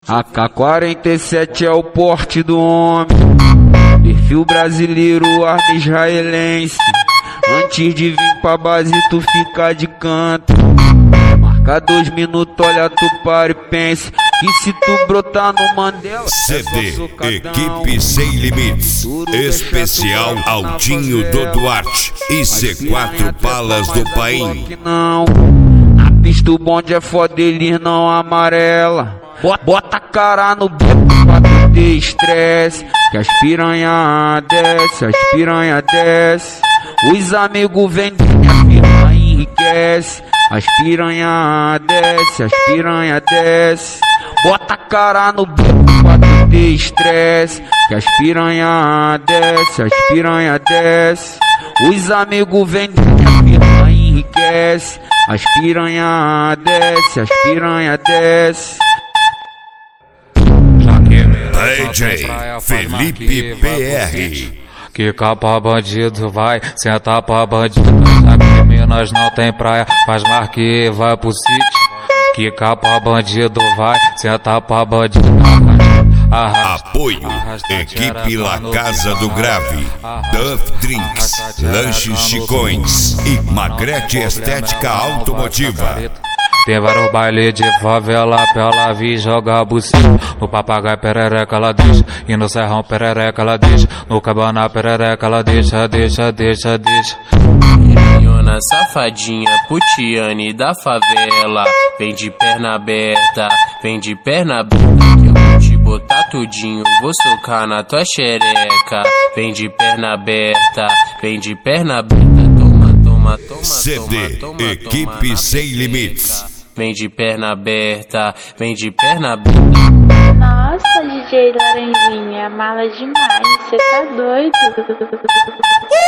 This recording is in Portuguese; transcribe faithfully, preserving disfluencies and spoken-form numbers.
A K quarenta e sete é o porte do homem, perfil brasileiro, arma israelense. Antes de vir pra base tu fica de canto. Marca dois minutos, olha tu para e pensa que se tu brotar no Mandela C D Equipe Sem Limites, especial Aldinho do Duarte e C quatro Palas do Paim. Não, na pista o bonde é foda, eles não amarela. Bota a cara no beco pra tu ter estresse, que as piranha desce, as piranha desce. Os amigos vendem, a firma enriquece. As piranha desce, as piranha desce. Bota a cara no beco pra tu ter estresse, que as piranha desce, as piranha desce. Os amigos vendem, a firma enriquece. As piranha desce, as piranha desce. D J Felipe P R. Que capa bandido vai, senta pra bandido. Aqui Minas não tem praia, faz marque vai pro sítio. Que capa bandido vai, senta pra bandido. Arrasta, apoio, arrasta, equipe La Casa do Grave, Duff Drinks, Lanches Chicões e Magrete Estética Automotiva. Tem vários bailes de favela pra ela vir jogar buceta. No papagaio perereca ela deixa, e no serrão perereca ela deixa. No cabana perereca ela deixa, deixa, deixa, deixa. Piranhona safadinha, putiane da favela. Vem de perna aberta, vem de perna aberta. Que eu vou te botar tudinho, vou socar na tua xereca. Vem de perna aberta, vem de perna aberta. Toma, toma, toma, C D toma, toma, Equipe toma Sem Limites. Vem de perna aberta, vem de perna aberta. Nossa, D J Laranjinha, mala demais, cê tá doido?